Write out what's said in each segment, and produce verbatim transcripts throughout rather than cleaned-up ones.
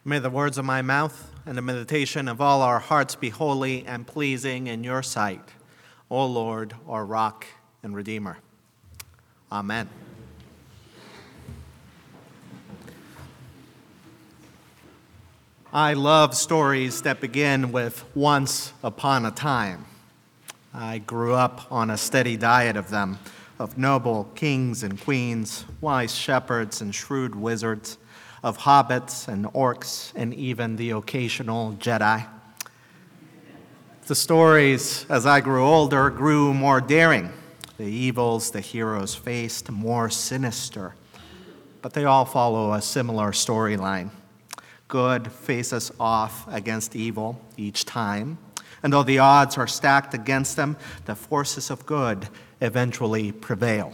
May the words of my mouth and the meditation of all our hearts be holy and pleasing in your sight, O Lord, our rock and redeemer. Amen. I love stories that begin with once upon a time. I grew up on a steady diet of them, of noble kings and queens, wise shepherds and shrewd wizards, of hobbits and orcs, and even the occasional Jedi. The stories, as I grew older, grew more daring. The evils the heroes faced more sinister. But they all follow a similar storyline. Good faces off against evil each time, and though the odds are stacked against them, the forces of good eventually prevail.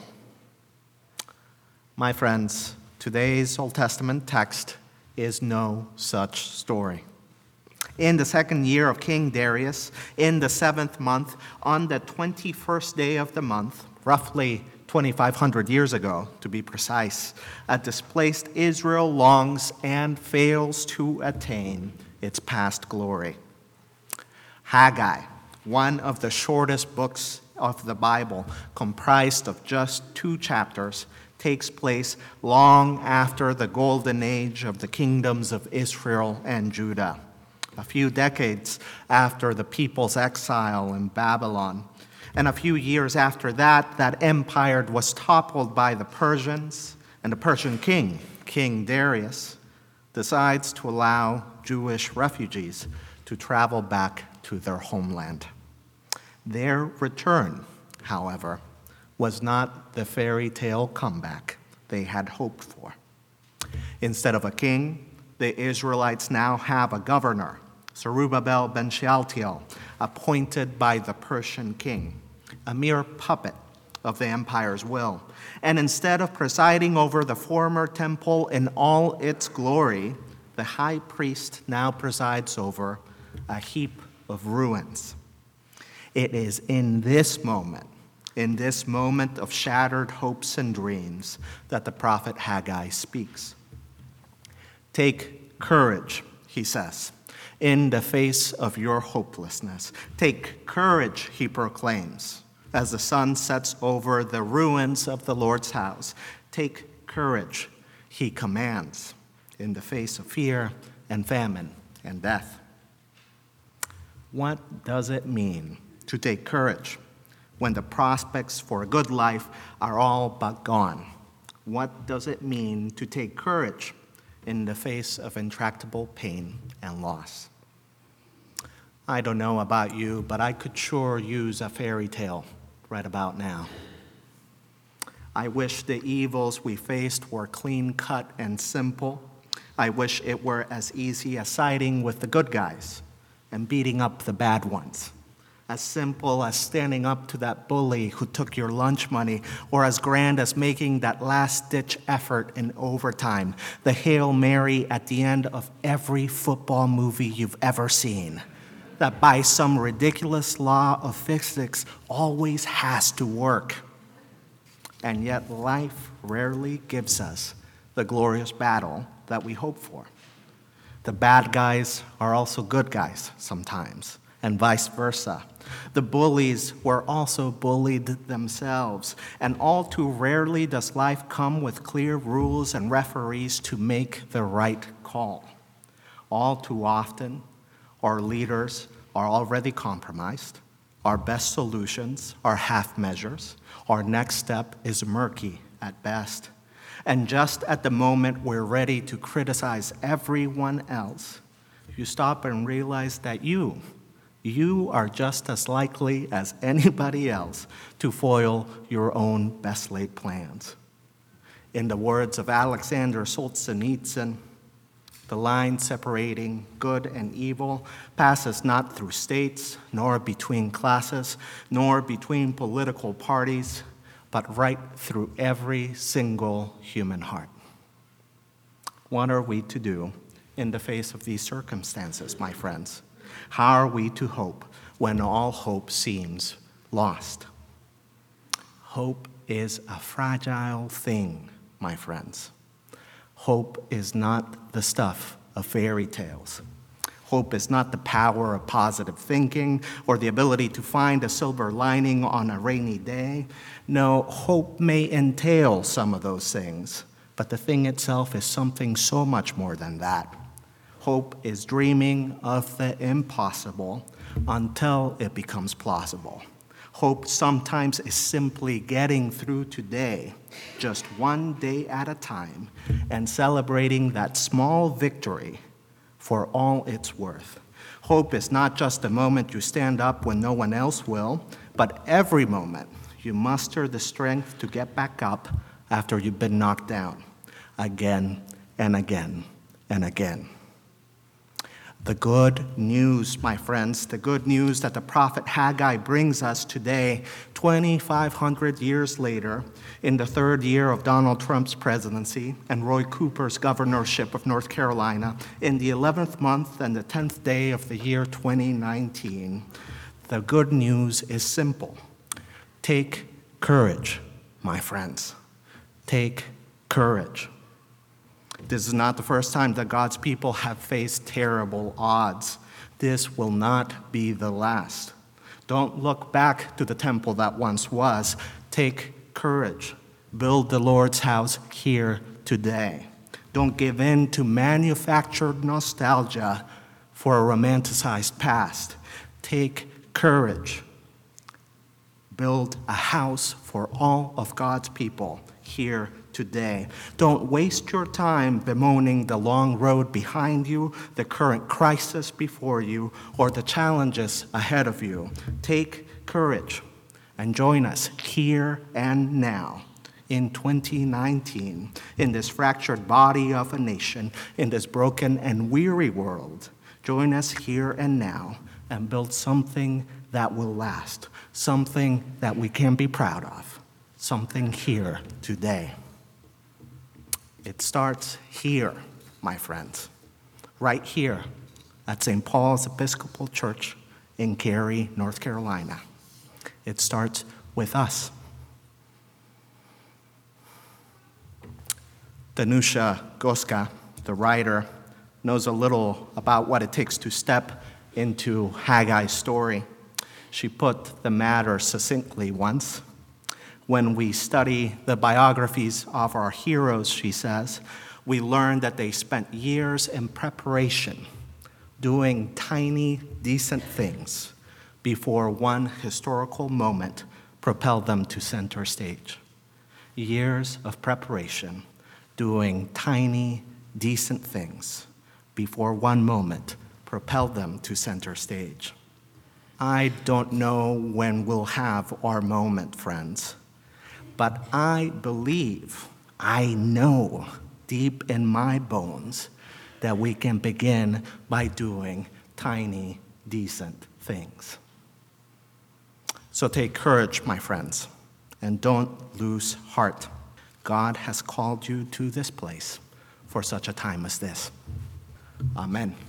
My friends, today's Old Testament text is no such story. In the second year of King Darius, in the seventh month, on the twenty-first day of the month, roughly twenty-five hundred years ago, to be precise, a displaced Israel longs and fails to attain its past glory. Haggai, one of the shortest books of the Bible, comprised of just two chapters, takes place long after the golden age of the kingdoms of Israel and Judah, a few decades after the people's exile in Babylon. And a few years after that, that empire was toppled by the Persians, and the Persian king, King Darius, decides to allow Jewish refugees to travel back to their homeland. Their return, however, was not the fairy tale comeback they had hoped for. Instead of a king, the Israelites now have a governor, Zerubbabel ben Shealtiel, appointed by the Persian king, a mere puppet of the empire's will. And instead of presiding over the former temple in all its glory, the high priest now presides over a heap of ruins. It is in this moment, in this moment of shattered hopes and dreams, that the prophet Haggai speaks. Take courage, he says, in the face of your hopelessness. Take courage, he proclaims, as the sun sets over the ruins of the Lord's house. Take courage, he commands, in the face of fear and famine and death. What does it mean to take courage when the prospects for a good life are all but gone? What does it mean to take courage in the face of intractable pain and loss? I don't know about you, but I could sure use a fairy tale right about now. I wish the evils we faced were clean-cut and simple. I wish it were as easy as siding with the good guys and beating up the bad ones. As simple as standing up to that bully who took your lunch money, or as grand as making that last-ditch effort in overtime, the Hail Mary at the end of every football movie you've ever seen, that by some ridiculous law of physics always has to work. And yet life rarely gives us the glorious battle that we hope for. The bad guys are also good guys sometimes, and vice versa. The bullies were also bullied themselves, and all too rarely does life come with clear rules and referees to make the right call. All too often, our leaders are already compromised, our best solutions are half measures, our next step is murky at best. And just at the moment we're ready to criticize everyone else, you stop and realize that you, You are just as likely as anybody else to foil your own best-laid plans. In the words of Alexander Solzhenitsyn, the line separating good and evil passes not through states, nor between classes, nor between political parties, but right through every single human heart. What are we to do in the face of these circumstances, my friends? How are we to hope when all hope seems lost? Hope is a fragile thing, my friends. Hope is not the stuff of fairy tales. Hope is not the power of positive thinking or the ability to find a silver lining on a rainy day. No, hope may entail some of those things, but the thing itself is something so much more than that. Hope is dreaming of the impossible until it becomes plausible. Hope sometimes is simply getting through today, just one day at a time, and celebrating that small victory for all it's worth. Hope is not just the moment you stand up when no one else will, but every moment you muster the strength to get back up after you've been knocked down, again and again and again. The good news, my friends, the good news that the prophet Haggai brings us today, twenty-five hundred years later, in the third year of Donald Trump's presidency and Roy Cooper's governorship of North Carolina, in the eleventh month and the tenth day of the year twenty nineteen, the good news is simple. Take courage, my friends. Take courage. This is not the first time that God's people have faced terrible odds. This will not be the last. Don't look back to the temple that once was. Take courage. Build the Lord's house here today. Don't give in to manufactured nostalgia for a romanticized past. Take courage. Build a house for all of God's people here today. Don't waste your time bemoaning the long road behind you, the current crisis before you, or the challenges ahead of you. Take courage and join us here and now in twenty nineteen, in this fractured body of a nation, in this broken and weary world. Join us here and now and build something that will last, something that we can be proud of, something here today. It starts here, my friends, right here at Saint Paul's Episcopal Church in Cary, North Carolina. It starts with us. Danusha Goska, the writer, knows a little about what it takes to step into Haggai's story. She put the matter succinctly once. When we study the biographies of our heroes, she says, we learn that they spent years in preparation, doing tiny, decent things before one historical moment propelled them to center stage. Years of preparation, doing tiny, decent things before one moment propelled them to center stage. I don't know when we'll have our moment, friends. But I believe, I know deep in my bones that we can begin by doing tiny, decent things. So take courage, my friends, and don't lose heart. God has called you to this place for such a time as this. Amen.